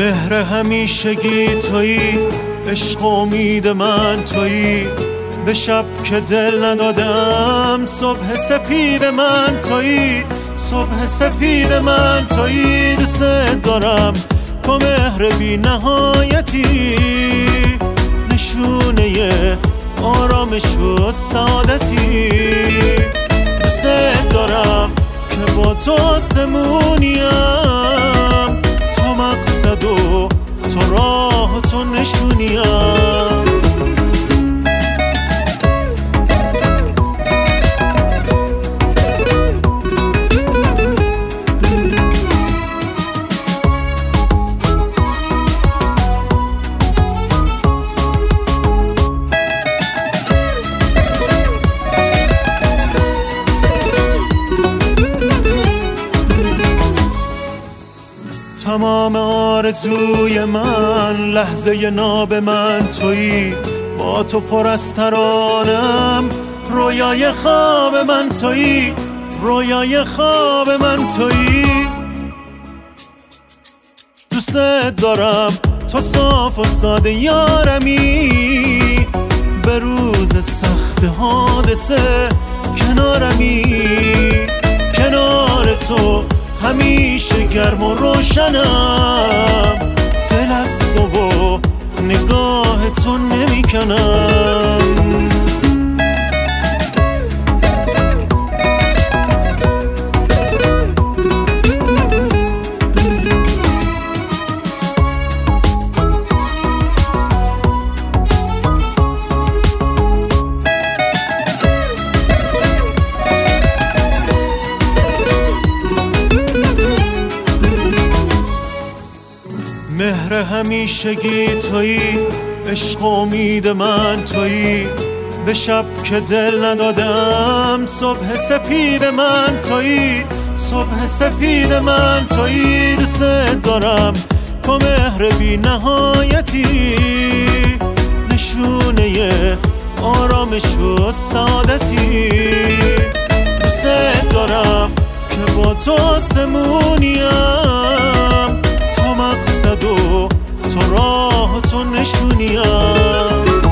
مهر همیشگی تویی، عشق و امید من تویی، به شب که دل ندادم صبح سپید من تویی، صبح سپید من تویی. دوست دارم تو مهر بی نهایتی، نشونه آرامش و سعادتی. دوست دارم که با تو آسمونیم، تو مقصد و تو راه و تو نشونیم. تمام آرزوی من، لحظه ناب من تویی، با تو پر از ترانم، رویای خواب من تویی، رویای خواب من تویی. دوست دارم تو صاف و ساده یارمی، به روز سخت حادثه کنارمی، کنار تو همیشه گرم و روشنم، دل از تو و نگاه تو نمیکنم. مهر همیشگی تویی، عشق و امید من تویی، به شب که دل ندادم صبح سپید من تویی، صبح سپید من تویی. دوست دارم تو مهر بی نهایتی، نشونه آرامش و سعادتی. دوست دارم که با تو آسمونیم، تو مقصد و تو راه و تو نشونیم.